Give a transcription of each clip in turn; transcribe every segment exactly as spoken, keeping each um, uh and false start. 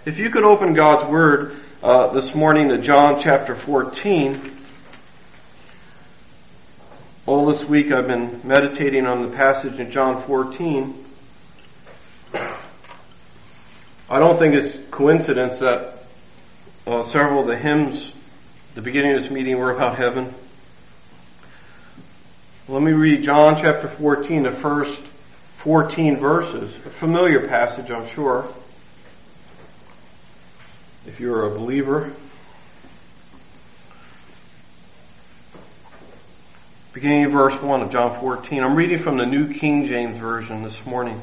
If you could open God's Word uh, this morning to John chapter fourteen. All this week I've been meditating on the passage in John fourteen. I don't think it's coincidence that uh, several of the hymns at the beginning of this meeting were about heaven. Let me read John chapter fourteen, the first fourteen verses. A familiar passage, I'm sure, if you're a believer. Beginning of verse one of John fourteen. I'm reading from the New King James Version this morning.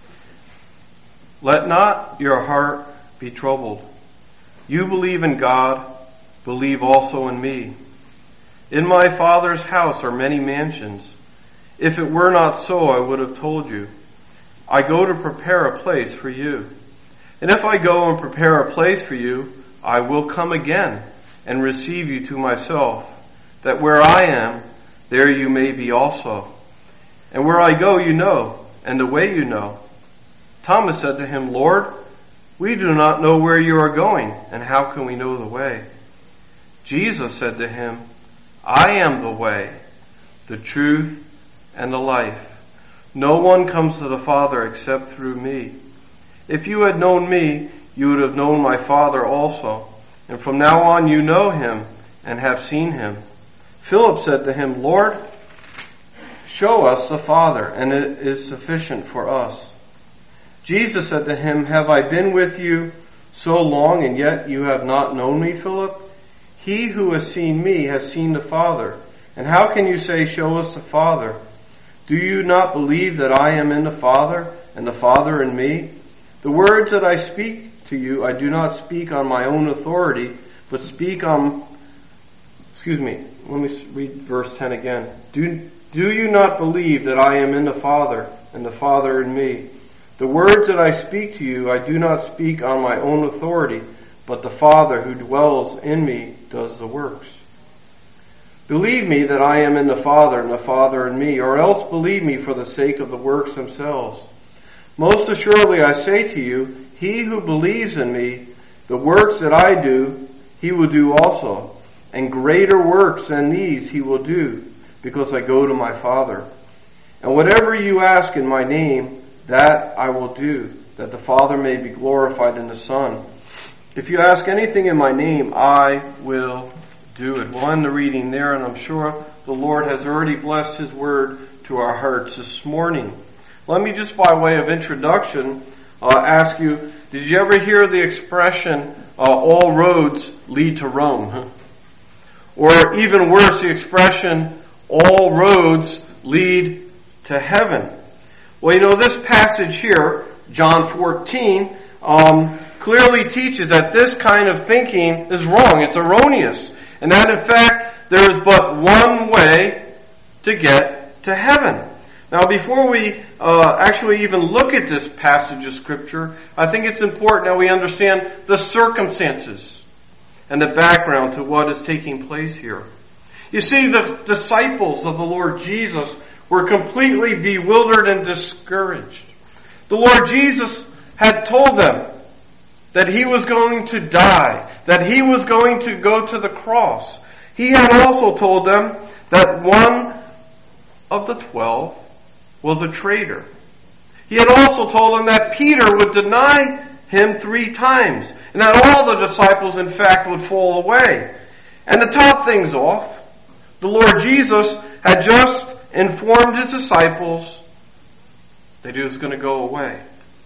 Let not your heart be troubled. You believe in God, believe also in me. In my Father's house are many mansions. If it were not so, I would have told you. I go to prepare a place for you. And if I go and prepare a place for you, I will come again and receive you to myself, that where I am, there you may be also. And where I go you know, and the way you know. Thomas said to him, Lord, we do not know where you are going, and how can we know the way? Jesus said to him, I am the way, the truth, and the life. No one comes to the Father except through me. If you had known me, you would have known my Father also. And from now on you know him and have seen him. Philip said to him, Lord, show us the Father, and it is sufficient for us. Jesus said to him, have I been with you so long, and yet you have not known me, Philip? He who has seen me has seen the Father. And how can you say, show us the Father? Do you not believe that I am in the Father, and the Father in me? The words that I speak to you, I do not speak on my own authority, but speak on, excuse me, let me read verse ten again. Do, do you not believe that I am in the Father, and the Father in me? The words that I speak to you, I do not speak on my own authority, but the Father who dwells in me does the works. Believe me that I am in the Father, and the Father in me, or else believe me for the sake of the works themselves. Most assuredly I say to you, he who believes in me, the works that I do, he will do also. And greater works than these he will do, because I go to my Father. And whatever you ask in my name, that I will do, that the Father may be glorified in the Son. If you ask anything in my name, I will do it. We'll end the reading there, and I'm sure the Lord has already blessed his word to our hearts this morning. Let me just by way of introduction uh, ask you, did you ever hear the expression, uh, all roads lead to Rome? Or even worse, the expression, all roads lead to heaven. Well, you know, this passage here, John fourteen, um, clearly teaches that this kind of thinking is wrong. It's erroneous. And that, in fact, there is but one way to get to heaven. Now, before we uh, actually even look at this passage of Scripture, I think it's important that we understand the circumstances and the background to what is taking place here. You see, the disciples of the Lord Jesus were completely bewildered and discouraged. The Lord Jesus had told them that he was going to die, that he was going to go to the cross. He had also told them that one of the twelve was a traitor. He had also told them that Peter would deny him three times, and that all the disciples, in fact, would fall away. And to top things off, the Lord Jesus had just informed his disciples that he was going to go away.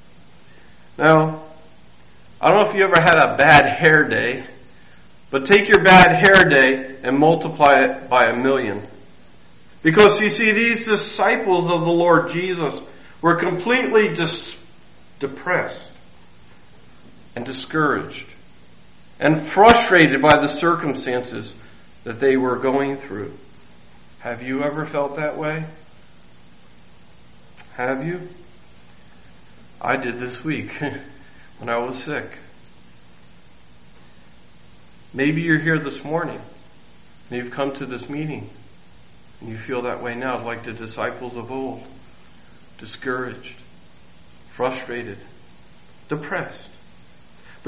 Now, I don't know if you ever had a bad hair day, but take your bad hair day and multiply it by a million. Because you see, these disciples of the Lord Jesus were completely dis- depressed and discouraged and frustrated by the circumstances that they were going through. Have you ever felt that way? Have you? I did this week when I was sick. Maybe you're here this morning and you've come to this meeting and you feel that way now, like the disciples of old, discouraged, frustrated, depressed.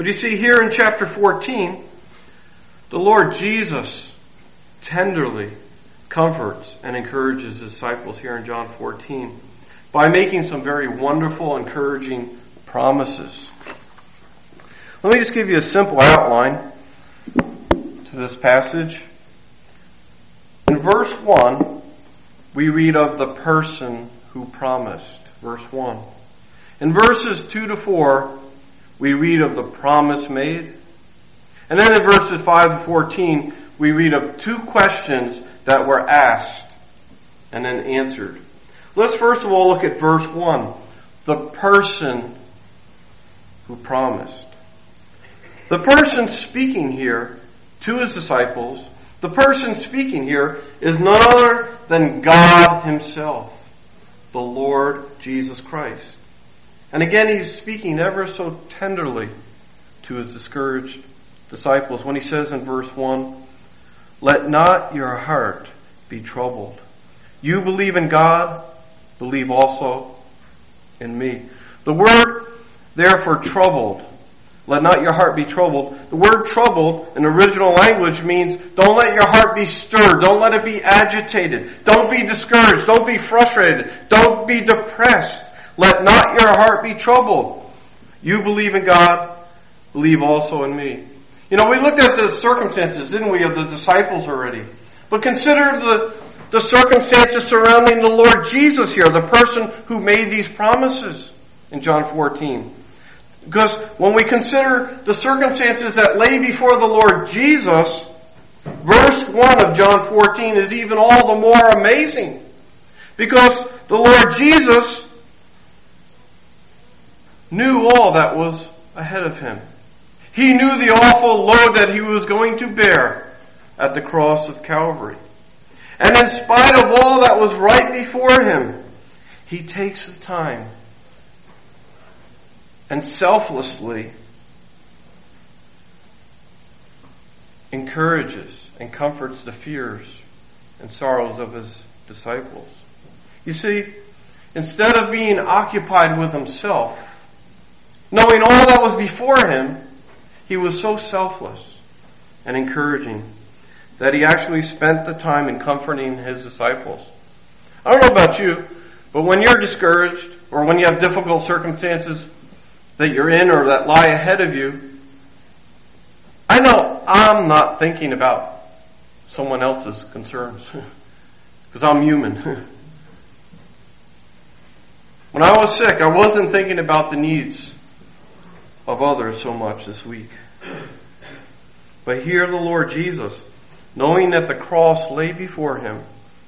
But you see, here in chapter fourteen, the Lord Jesus tenderly comforts and encourages his disciples here in John fourteen by making some very wonderful, encouraging promises. Let me just give you a simple outline to this passage. In verse one, we read of the person who promised. Verse one. In verses two to four, we read of the promise made. And then in verses five to fourteen, we read of two questions that were asked and then answered. Let's first of all look at verse one. The person who promised. The person speaking here to his disciples, the person speaking here is none other than God himself, the Lord Jesus Christ. And again, he's speaking ever so tenderly to his discouraged disciples when he says in verse one, "Let not your heart be troubled. You believe in God, believe also in me." The word, therefore, troubled. Let not your heart be troubled. The word troubled in original language means don't let your heart be stirred. Don't let it be agitated. Don't be discouraged. Don't be frustrated. Don't be depressed. Let not your heart be troubled. You believe in God, believe also in me. You know, we looked at the circumstances, didn't we, of the disciples already. But consider the, the circumstances surrounding the Lord Jesus here, the person who made these promises in John fourteen. Because when we consider the circumstances that lay before the Lord Jesus, verse one of John fourteen is even all the more amazing. Because the Lord Jesus knew all that was ahead of him. He knew the awful load that he was going to bear at the cross of Calvary. And in spite of all that was right before him, he takes the time and selflessly encourages and comforts the fears and sorrows of his disciples. You see, instead of being occupied with himself, knowing all that was before him, he was so selfless and encouraging that he actually spent the time in comforting his disciples. I don't know about you, but when you're discouraged or when you have difficult circumstances that you're in or that lie ahead of you, I know I'm not thinking about someone else's concerns because I'm human. When I was sick, I wasn't thinking about the needs of others so much this week. But here the Lord Jesus, knowing that the cross lay before him,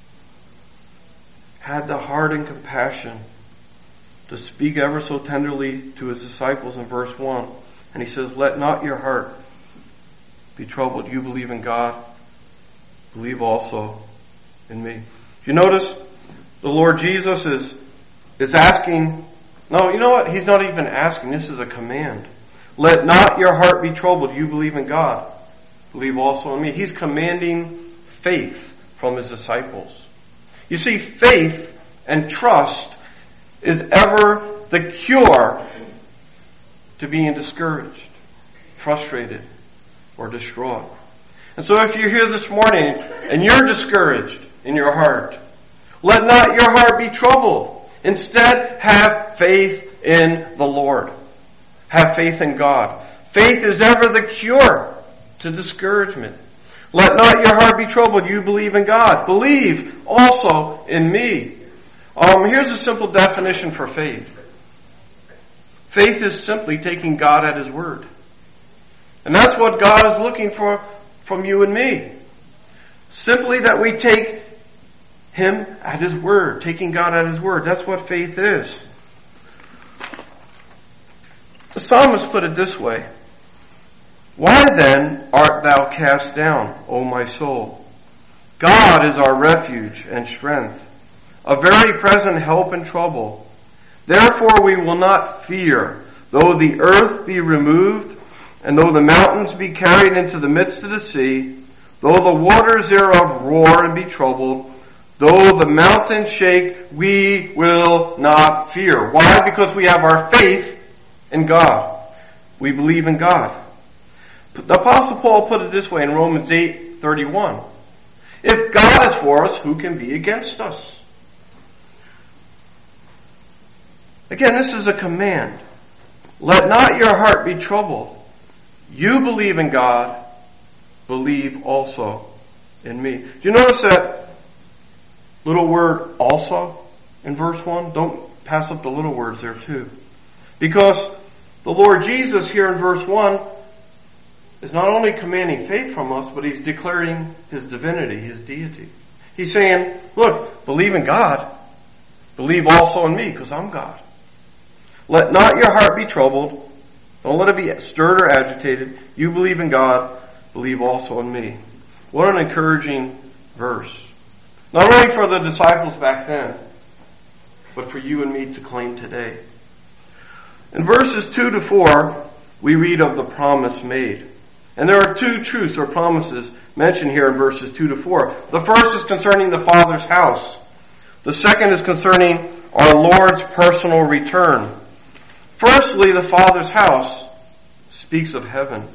had the heart and compassion to speak ever so tenderly to his disciples in verse one. And he says, "Let not your heart be troubled. You believe in God, believe also in me." If you notice, the Lord Jesus is, is asking, no, you know what? He's not even asking. This is a command. Let not your heart be troubled. You believe in God, believe also in me. He's commanding faith from his disciples. You see, faith and trust is ever the cure to being discouraged, frustrated, or distraught. And so if you're here this morning and you're discouraged in your heart, let not your heart be troubled. Instead, have faith in the Lord. Have faith in God. Faith is ever the cure to discouragement. Let not your heart be troubled. You believe in God. Believe also in me. Um, here's a simple definition for faith. Faith is simply taking God at his word. And that's what God is looking for from you and me. Simply that we take him at his word, taking God at his word. That's what faith is. The psalmist put it this way: "Why then art thou cast down, O my soul? God is our refuge and strength, a very present help in trouble. Therefore we will not fear, though the earth be removed, and though the mountains be carried into the midst of the sea, though the waters thereof roar and be troubled, though the mountains shake, we will not fear." Why? Because we have our faith in God. We believe in God. The Apostle Paul put it this way in Romans eight thirty-one. If God is for us, who can be against us? Again, this is a command. Let not your heart be troubled. You believe in God, believe also in me. Do you notice that little word also in verse one? Don't pass up the little words there too. Because the Lord Jesus here in verse one is not only commanding faith from us, but he's declaring his divinity, his deity. He's saying, look, believe in God. Believe also in me, because I'm God. Let not your heart be troubled. Don't let it be stirred or agitated. You believe in God. Believe also in me. What an encouraging verse. Not only for the disciples back then, but for you and me to claim today. In verses two to four, we read of the promise made. And there are two truths or promises mentioned here in verses two to four. The first is concerning the Father's house. The second is concerning our Lord's personal return. Firstly, the Father's house speaks of heaven.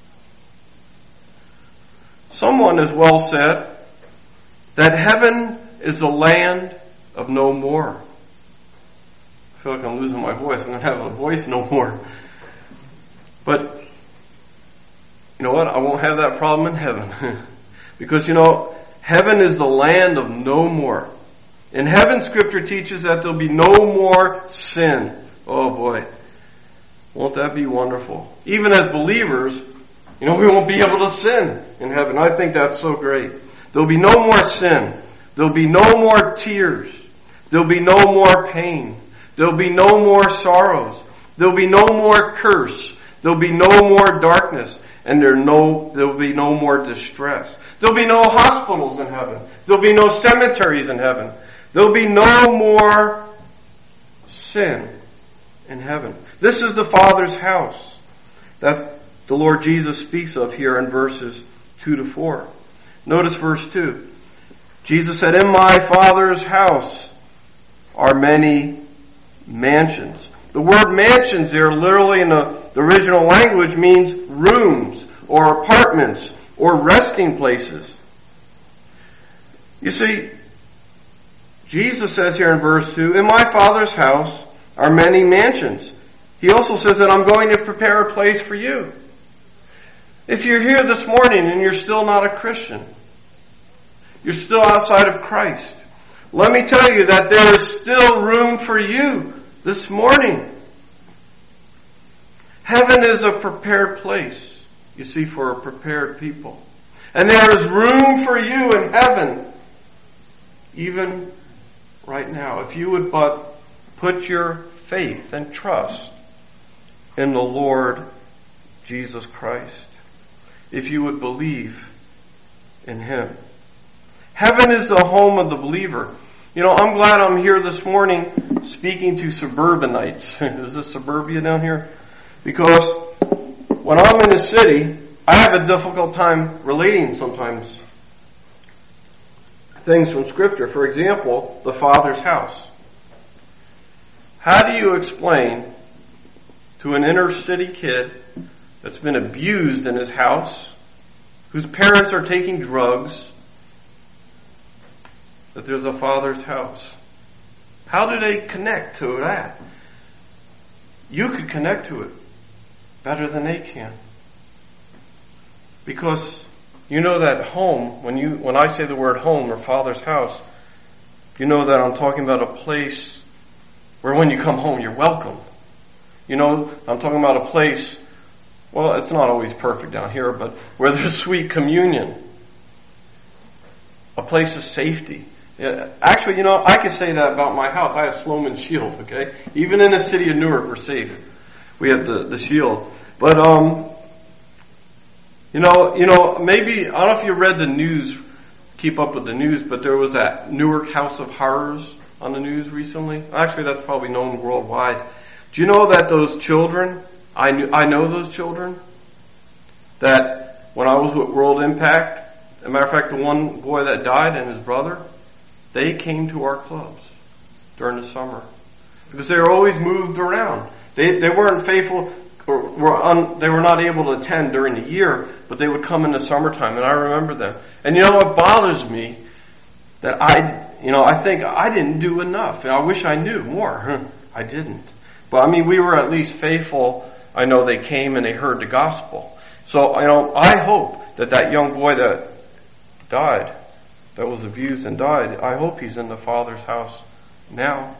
Someone has well said that heaven is the land of no more. I feel like I'm losing my voice. I'm going to have a voice no more. But you know what? I won't have that problem in heaven. Because, you know, heaven is the land of no more. In heaven, Scripture teaches that there'll be no more sin. Oh boy. Won't that be wonderful? Even as believers, you know, we won't be able to sin in heaven. I think that's so great. There'll be no more sin. There'll be no more tears. There'll be no more pain. There'll be no more sorrows. There'll be no more curse. There'll be no more darkness. And there no, there'll be no more distress. There'll be no hospitals in heaven. There'll be no cemeteries in heaven. There'll be no more sin in heaven. This is the Father's house that the Lord Jesus speaks of here in verses two to four. Notice verse two. Jesus said, in my Father's house are many mansions. The word mansions there literally in the, the original language means rooms or apartments or resting places. You see, Jesus says here in verse two, in my Father's house are many mansions. He also says that I'm going to prepare a place for you. If you're here this morning and you're still not a Christian, you're still outside of Christ, let me tell you that there is still room for you this morning. Heaven is a prepared place, you see, for a prepared people. And there is room for you in heaven, even right now, if you would but put your faith and trust in the Lord Jesus Christ. If you would believe in Him. Heaven is the home of the believer. You know, I'm glad I'm here this morning speaking to suburbanites. Is this suburbia down here? Because when I'm in the city, I have a difficult time relating sometimes things from Scripture. For example, the Father's house. How do you explain to an inner city kid that's been abused in his house, whose parents are taking drugs, that there's a Father's house? How do they connect to that? You could connect to it better than they can. Because you know that home, when you when I say the word home or Father's house, you know that I'm talking about a place where when you come home you're welcome. You know, I'm talking about a place, well, it's not always perfect down here, but where there's sweet communion. A place of safety. Yeah, actually, you know, I could say that about my house. I have Sloman Shield, okay? Even in the city of Newark, we're safe. We have the, the shield. But, um, you know, you know, maybe, I don't know if you read the news, keep up with the news, but there was that Newark House of Horrors on the news recently. Actually, that's probably known worldwide. Do you know that those children, I knew, I know those children, that when I was with World Impact, as a matter of fact, the one boy that died and his brother, they came to our clubs during the summer because they were always moved around. They they weren't faithful. were un, they were not able to attend during the year, but they would come in the summertime, and I remember them. And you know what bothers me? That I, you know, I think I didn't do enough. I wish I knew more. I didn't. But I mean, we were at least faithful. I know they came and they heard the gospel. So, you know, I hope that that young boy that died, that was abused and died, I hope he's in the Father's house now.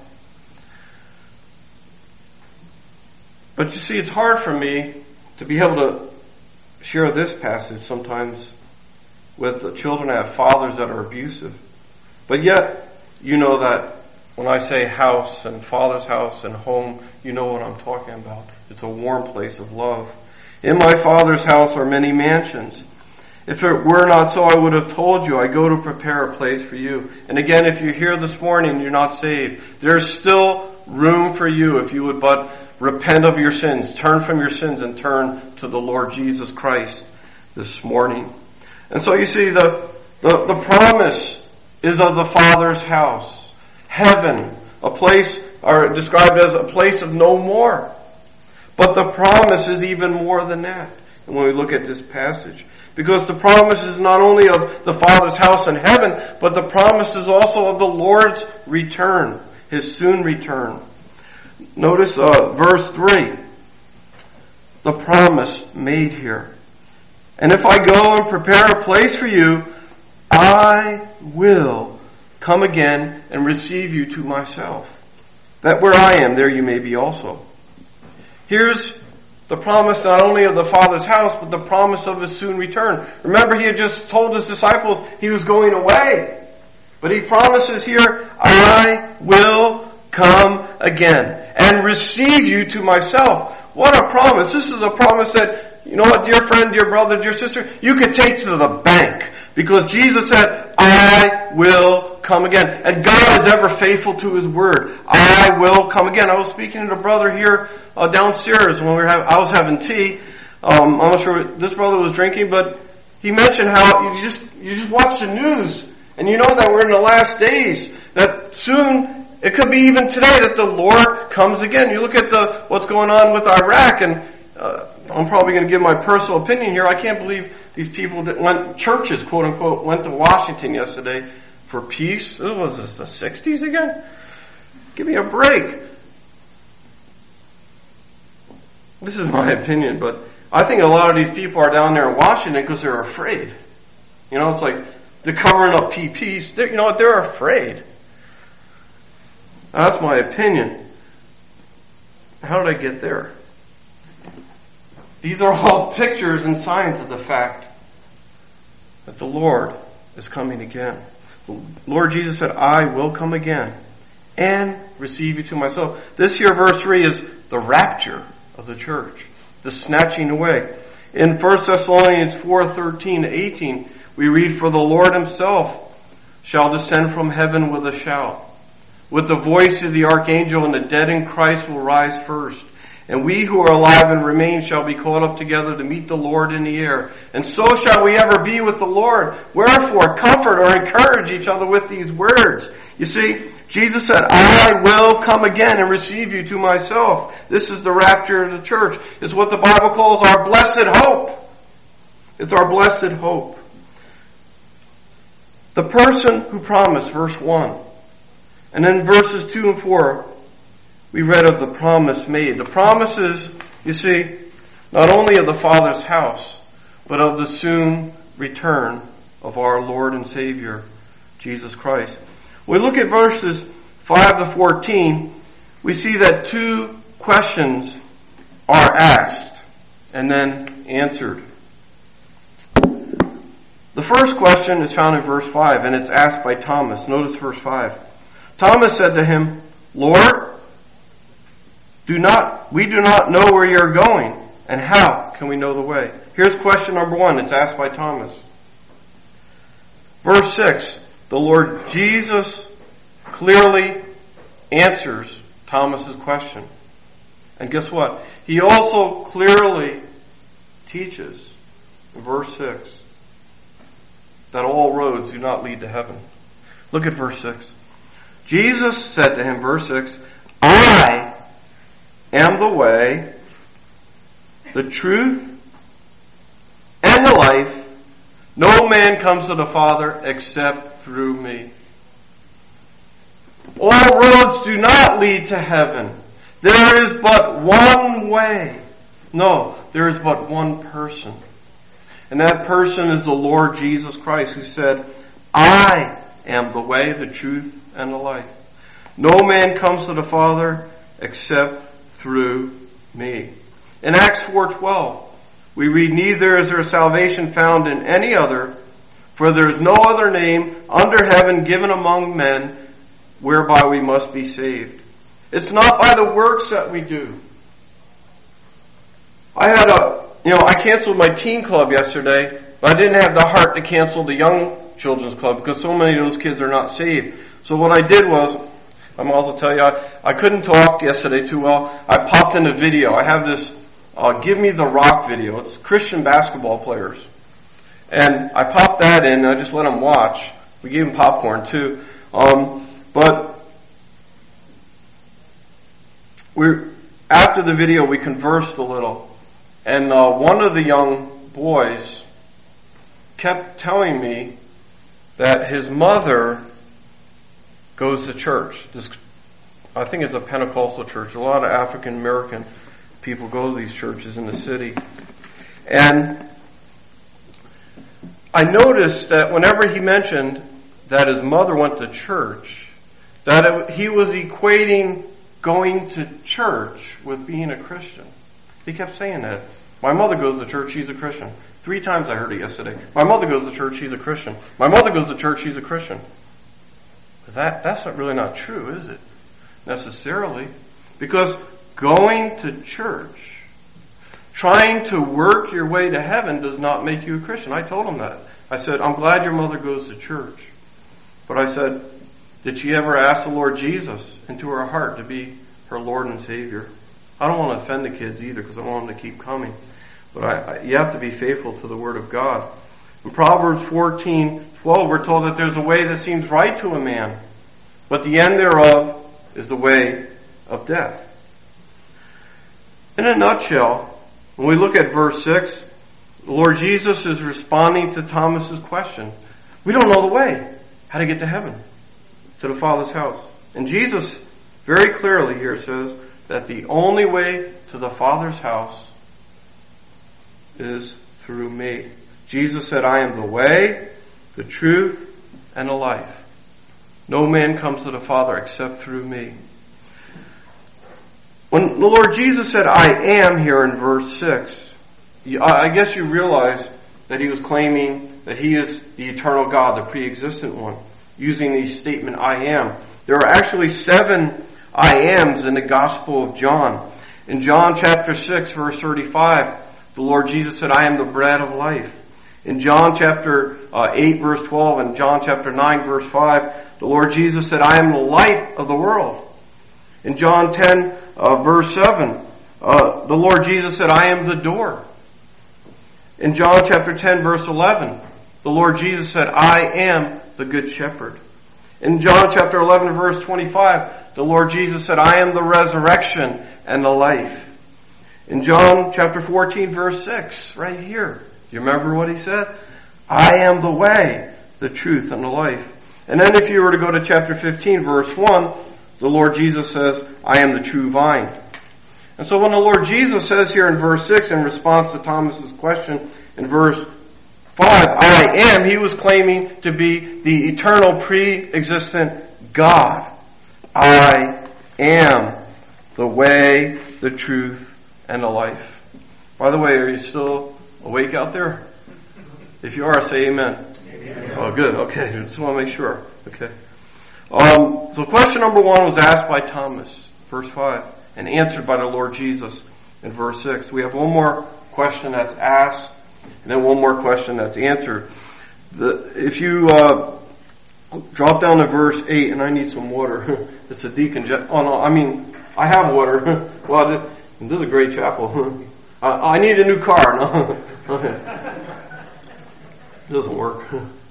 But you see, it's hard for me to be able to share this passage sometimes with the children that have fathers that are abusive. But yet, you know that when I say house and Father's house and home, you know what I'm talking about. It's a warm place of love. In my Father's house are many mansions. If it were not so, I would have told you, I go to prepare a place for you. And again, if you're here this morning and you're not saved, there's still room for you if you would but repent of your sins, turn from your sins and turn to the Lord Jesus Christ this morning. And so you see, the, the, the promise is of the Father's house. Heaven, a place, or described as a place of no more. But the promise is even more than that. And when we look at this passage, because the promise is not only of the Father's house in heaven, but the promise is also of the Lord's return, His soon return. Notice uh, verse three. The promise made here. And if I go and prepare a place for you, I will come again and receive you to myself, that where I am, there you may be also. Here's the promise not only of the Father's house, but the promise of His soon return. Remember, He had just told His disciples He was going away. But He promises here, I will come again and receive you to myself. What a promise. This is a promise that, you know what, dear friend, dear brother, dear sister, you could take to the bank. Because Jesus said, I will come again. And God is ever faithful to His word. I will come again. I was speaking to a brother here uh, downstairs when we were having, I was having tea. Um, I'm not sure what this brother was drinking, but he mentioned how you just you just watch the news and you know that we're in the last days. That soon, it could be even today, that the Lord comes again. You look at the what's going on with Iraq, and uh, I'm probably going to give my personal opinion here. I can't believe these people that went, churches, quote unquote, went to Washington yesterday for peace. This was this the sixties again? Give me a break. This is my opinion, but I think a lot of these people are down there in Washington because they're afraid. You know, it's like they're covering up peace. They're, you know what? They're afraid. That's my opinion. How did I get there? These are all pictures and signs of the fact that the Lord is coming again. The Lord Jesus said, I will come again and receive you to myself. This here, verse three, is the rapture of the church, the snatching away. In First Thessalonians four, thirteen to eighteen, we read, For the Lord Himself shall descend from heaven with a shout. With the voice of the archangel, and the dead in Christ will rise first. And we who are alive and remain shall be caught up together to meet the Lord in the air. And so shall we ever be with the Lord. Wherefore, comfort or encourage each other with these words. You see, Jesus said, I will come again and receive you to myself. This is the rapture of the church. It's what the Bible calls our blessed hope. It's our blessed hope. The person who promised, verse one. And then verses two and four, we read of the promise made. The promises, you see, not only of the Father's house, but of the soon return of our Lord and Savior, Jesus Christ. When we look at verses five to fourteen, we see that two questions are asked and then answered. The first question is found in verse five, and it's asked by Thomas. Notice verse five. Thomas said to Him, Lord, do not, we do not know where you're going, and how can we know the way? Here's question number one. It's asked by Thomas. Verse six, the Lord Jesus clearly answers Thomas's question. And guess what? He also clearly teaches in verse six that all roads do not lead to heaven. Look at verse six. Jesus said to him, verse six, I am the way the truth, and the life. No man comes to the Father except through me. All roads do not lead to heaven. There is but one way. No, there is but one person. And that person is the Lord Jesus Christ, who said, I am the way, the truth, and the life. No man comes to the Father except through me. In Acts four twelve, we read, neither is there salvation found in any other, for there is no other name under heaven given among men whereby we must be saved. It's not by the works that we do. I had a, you know, I canceled my teen club yesterday, but I didn't have the heart to cancel the young children's club because so many of those kids are not saved. So what I did was, I'm also tell you, I, I couldn't talk yesterday too well. I popped in a video. I have this uh, Give Me the Rock video. It's Christian basketball players. And I popped that in and I just let them watch. We gave them popcorn too. Um, but we're, after the video we conversed a little. And uh, one of the young boys kept telling me that his mother goes to church. This, I think it's a Pentecostal church. A lot of African American people go to these churches in the city. And I noticed that whenever he mentioned that his mother went to church, that it, he was equating going to church with being a Christian. He kept saying that. My mother goes to church, she's a Christian. Three times I heard it yesterday. My mother goes to church, she's a Christian. My mother goes to church, she's a Christian. That, that's not really not true, is it? Necessarily. Because going to church, trying to work your way to heaven does not make you a Christian. I told him that. I said, I'm glad your mother goes to church. But I said, did she ever ask the Lord Jesus into her heart to be her Lord and Savior? I don't want to offend the kids either because I want them to keep coming. But I, I, you have to be faithful to the Word of God. In Proverbs fourteen twelve, we're told that there's a way that seems right to a man, but the end thereof is the way of death. In a nutshell, when we look at verse six, the Lord Jesus is responding to Thomas's question. We don't know the way, how to get to heaven, to the Father's house. And Jesus very clearly here says that the only way to the Father's house is through me. Jesus said, I am the way, the truth, and the life. No man comes to the Father except through me. When the Lord Jesus said, I am here in verse six, I guess you realize that he was claiming that he is the eternal God, the pre-existent one, using the statement, I am. There are actually seven I ams in the Gospel of John. In John chapter six, verse thirty-five, the Lord Jesus said, I am the bread of life. In John chapter uh, eight, verse twelve, and John chapter nine, verse five, the Lord Jesus said, I am the light of the world. In John ten, uh, verse seven, uh, the Lord Jesus said, I am the door. In John chapter ten, verse eleven, the Lord Jesus said, I am the good shepherd. In John chapter eleven, verse twenty-five, the Lord Jesus said, I am the resurrection and the life. In John chapter fourteen, verse six, right here, do you remember what he said? I am the way, the truth, and the life. And then if you were to go to chapter fifteen, verse one, the Lord Jesus says, I am the true vine. And so when the Lord Jesus says here in verse six, in response to Thomas's question in verse five, I am, he was claiming to be the eternal pre-existent God. I am the way, the truth, and the life. By the way, are you still awake out there? If you are, say amen. Amen. Oh, good. Okay. Just want to make sure. Okay. Um, so question number one was asked by Thomas, verse five, and answered by the Lord Jesus in verse six. We have one more question that's asked, and then one more question that's answered. The, if you uh, drop down to verse eight, and I need some water. It's a deacon. Oh no, I mean I have water. Well, this, this is a great chapel. uh, I need a new car. No, okay. It doesn't work.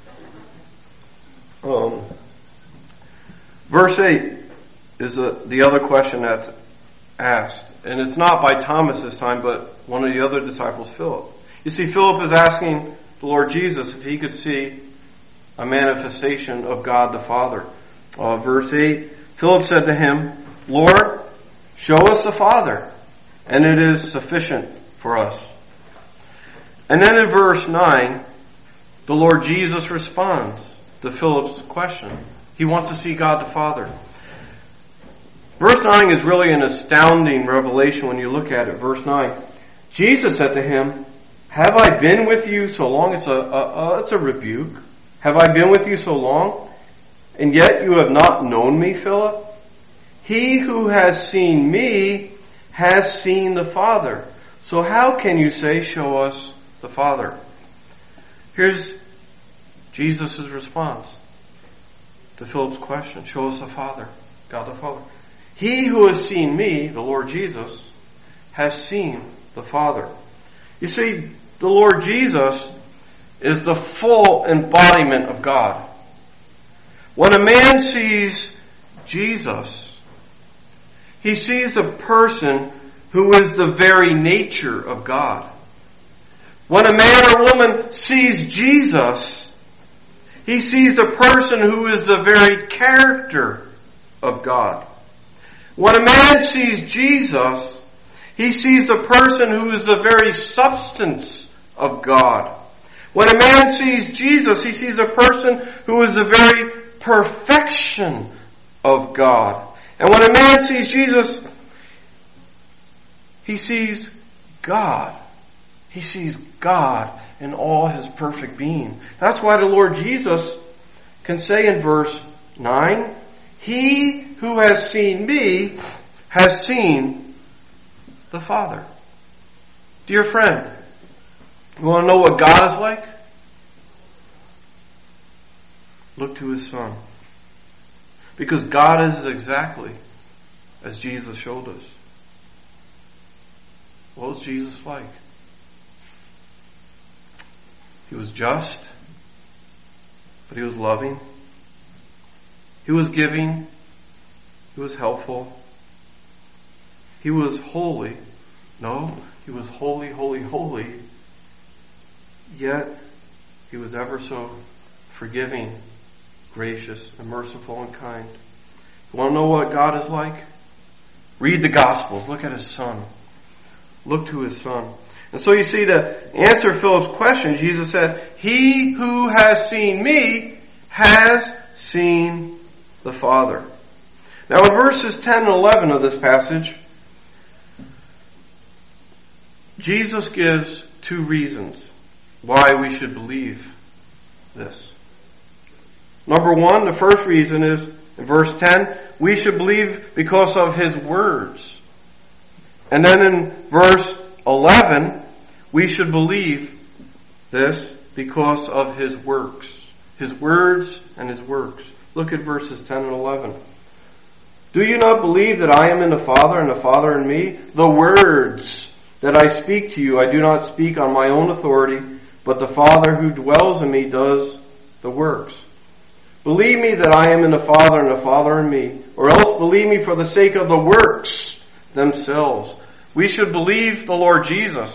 Um, verse eight is a, the other question that's asked. And it's not by Thomas this time, but one of the other disciples, Philip. You see, Philip is asking the Lord Jesus if he could see a manifestation of God the Father. Uh, verse eight, Philip said to him, Lord, show us the Father, and it is sufficient for us. And then in verse nine, the Lord Jesus responds to Philip's question. He wants to see God the Father. Verse nine is really an astounding revelation when you look at it. Verse nine, Jesus said to him, have I been with you so long? It's a, a, a, it's a rebuke. Have I been with you so long? And yet you have not known me, Philip? He who has seen me has seen the Father. So how can you say, show us the Father? Here's Jesus' response to Philip's question. Show us the Father, God the Father. He who has seen me, the Lord Jesus, has seen the Father. You see, the Lord Jesus is the full embodiment of God. When a man sees Jesus, he sees a person who is the very nature of God. When a man or woman sees Jesus, he sees a person who is the very character of God. When a man sees Jesus, he sees a person who is the very substance of God. When a man sees Jesus, he sees a person who is the very perfection of God. And when a man sees Jesus, he sees God. He sees God in all his perfect being. That's why the Lord Jesus can say in verse nine, he who has seen me has seen the Father. Dear friend, you want to know what God is like? Look to his Son. Because God is exactly as Jesus showed us. What was Jesus like? He was just, but he was loving. He was giving. He was helpful. He was holy. No, he was holy, holy, holy. Yet, he was ever so forgiving, gracious, and merciful and kind. You want to know what God is like? Read the Gospels. Look at his Son. Look to his Son. And so you see, to answer Philip's question, Jesus said, he who has seen me has seen the Father. Now in verses ten and eleven of this passage, Jesus gives two reasons why we should believe this. Number one, the first reason is, in verse ten, we should believe because of his words. And then in verse eleven, we should believe this because of his works. His words and his works. Look at verses ten and eleven. Do you not believe that I am in the Father and the Father in me? The words that I speak to you, I do not speak on my own authority, but the Father who dwells in me does the works. Believe me that I am in the Father and the Father in me, or else believe me for the sake of the works themselves. We should believe the Lord Jesus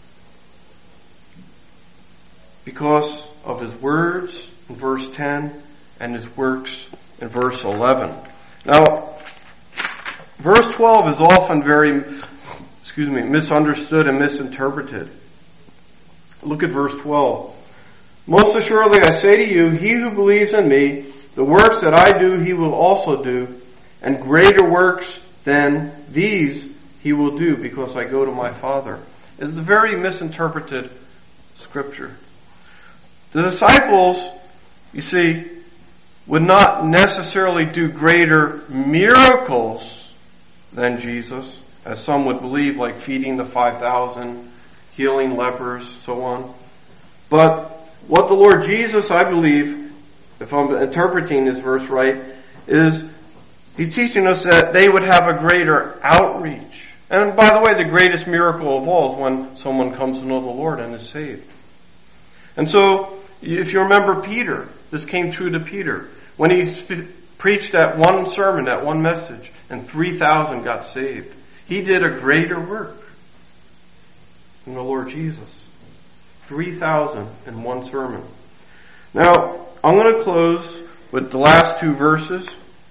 because of his words in verse ten and his works in verse eleven. Now, verse twelve is often very, excuse me, misunderstood and misinterpreted. Look at verse twelve. Most assuredly I say to you, he who believes in me, the works that I do he will also do, and greater works than these he will do, because I go to my Father. It's a very misinterpreted scripture. The disciples, you see, would not necessarily do greater miracles than Jesus, as some would believe, like feeding the five thousand, healing lepers, so on. But what the Lord Jesus, I believe, if I'm interpreting this verse right, is he's teaching us that they would have a greater outreach. And by the way, the greatest miracle of all is when someone comes to know the Lord and is saved. And so, if you remember Peter, this came true to Peter. When he sp- preached that one sermon, that one message, and three thousand got saved. He did a greater work than the Lord Jesus. three thousand in one sermon. Now, I'm going to close with the last two verses.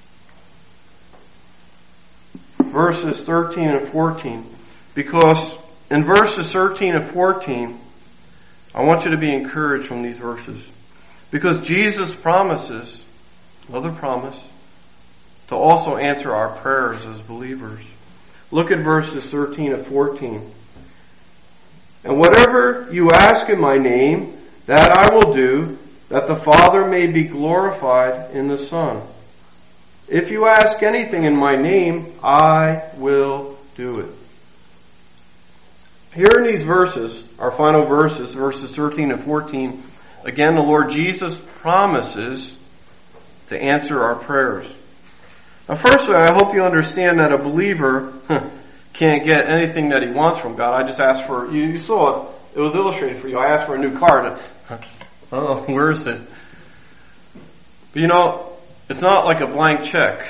Verses thirteen and fourteen. Because in verses thirteen and fourteen, I want you to be encouraged from these verses. Because Jesus promises, another promise, to also answer our prayers as believers. Look at verses thirteen and fourteen. And whatever you ask in my name, that I will do, that the Father may be glorified in the Son. If you ask anything in my name, I will do it. Here in these verses, our final verses, verses thirteen and fourteen, again the Lord Jesus promises to answer our prayers. Now firstly, I hope you understand that a believer can't get anything that he wants from God. I just asked for, you, you saw it, it was illustrated for you. I asked for a new car. Oh, where is it? But you know, it's not like a blank check.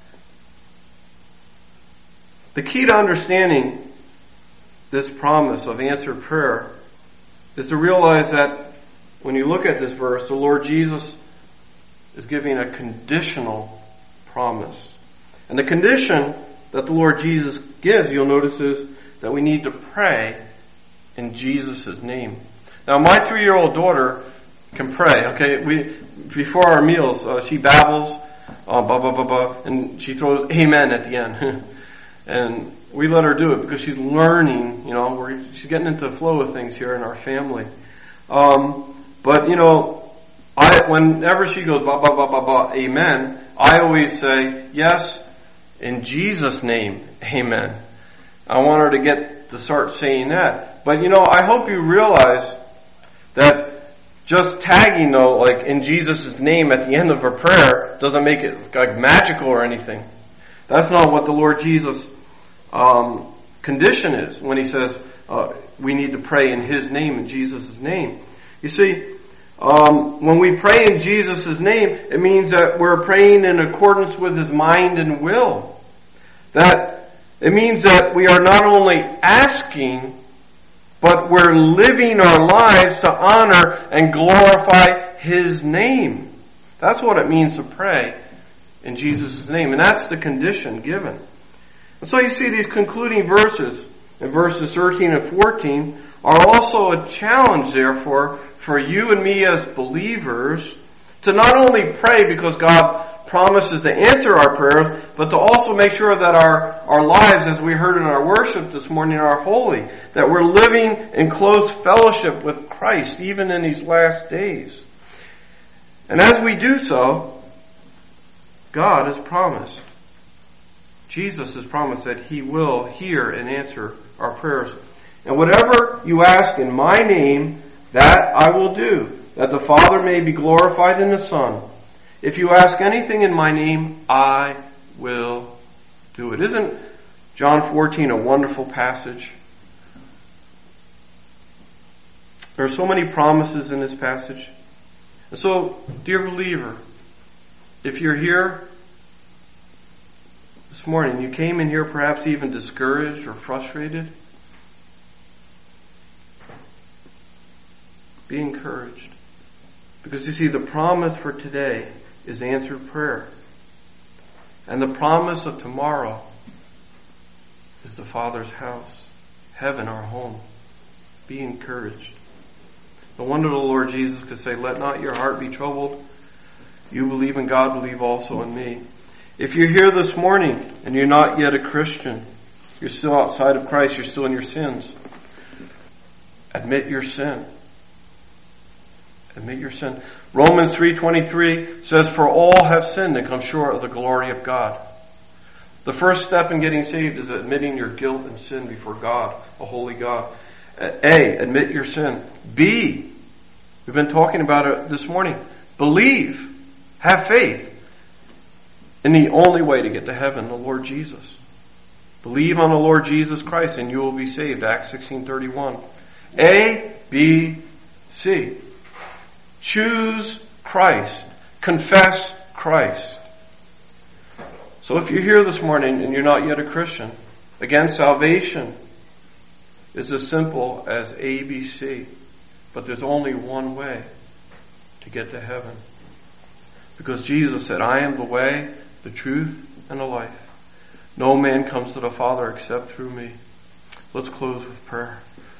The key to understanding this promise of answered prayer is to realize that when you look at this verse, the Lord Jesus is giving a conditional promise. And the condition that the Lord Jesus gives, you'll notice, is that we need to pray in Jesus' name. Now, my three-year-old daughter can pray. Okay, we before our meals, uh, she babbles, uh, blah blah blah blah, and she throws amen at the end. And we let her do it because she's learning. You know, we're, she's getting into the flow of things here in our family. Um, but you know, I whenever she goes blah blah blah blah blah, amen, I always say yes, in Jesus' name, amen. I want her to get to start saying that. But you know, I hope you realize that just tagging though, like in Jesus' name at the end of a prayer, doesn't make it like magical or anything. That's not what the Lord Jesus' um, condition is when he says uh, we need to pray in his name, in Jesus' name. You see, um, when we pray in Jesus' name, it means that we're praying in accordance with his mind and will. That it means that we are not only asking, but we're living our lives to honor and glorify his name. That's what it means to pray in Jesus' name. And that's the condition given. And so you see these concluding verses in verses thirteen and fourteen are also a challenge, therefore, for you and me as believers to not only pray because God promises to answer our prayers, but to also make sure that our, our lives, as we heard in our worship this morning, are holy. That we're living in close fellowship with Christ, even in these last days. And as we do so, God has promised, Jesus has promised that he will hear and answer our prayers. And whatever you ask in my name, that I will do, that the Father may be glorified in the Son. If you ask anything in my name, I will do it. Isn't John fourteen a wonderful passage? There are so many promises in this passage. And so, dear believer, if you're here this morning, you came in here perhaps even discouraged or frustrated, be encouraged. Because you see, the promise for today is answered prayer. And the promise of tomorrow is the Father's house, heaven, our home. Be encouraged. No wonder the Lord Jesus could say, let not your heart be troubled. You believe in God, believe also in me. If you're here this morning and you're not yet a Christian, you're still outside of Christ, you're still in your sins, admit your sin. Admit your sin. Romans three twenty-three says, for all have sinned and come short of the glory of God. The first step in getting saved is admitting your guilt and sin before God, a holy God. A, admit your sin. B, we've been talking about it this morning. Believe. Have faith in the only way to get to heaven, the Lord Jesus. Believe on the Lord Jesus Christ and you will be saved. Acts sixteen thirty-one. A, B, C. Choose Christ. Confess Christ. So if you're here this morning and you're not yet a Christian, Again, salvation is as simple as A B C, but there's only one way to get to heaven. Because Jesus said, I am the way, the truth, and the life. No man comes to the Father except through me. Let's close with prayer.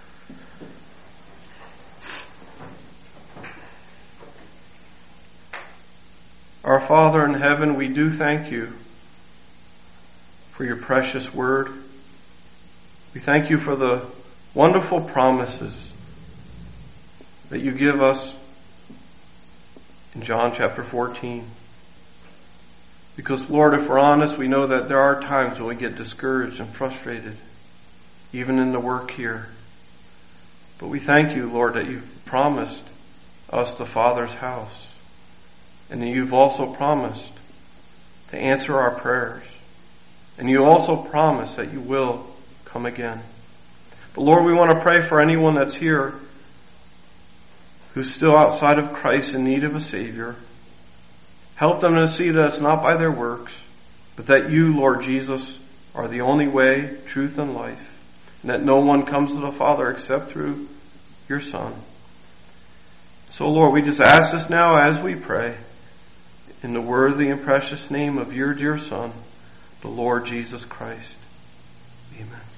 Our Father in heaven, we do thank you for your precious word. We thank you for the wonderful promises that you give us in John chapter fourteen. Because, Lord, if we're honest, we know that there are times when we get discouraged and frustrated, even in the work here. But we thank you, Lord, that you've promised us the Father's house. And that you've also promised to answer our prayers. And you also promise that you will come again. But Lord, we want to pray for anyone that's here who's still outside of Christ in need of a Savior. Help them to see that it's not by their works, but that you, Lord Jesus, are the only way, truth, and life. And that no one comes to the Father except through your Son. So Lord, we just ask this now as we pray. In the worthy and precious name of your dear Son, the Lord Jesus Christ. Amen.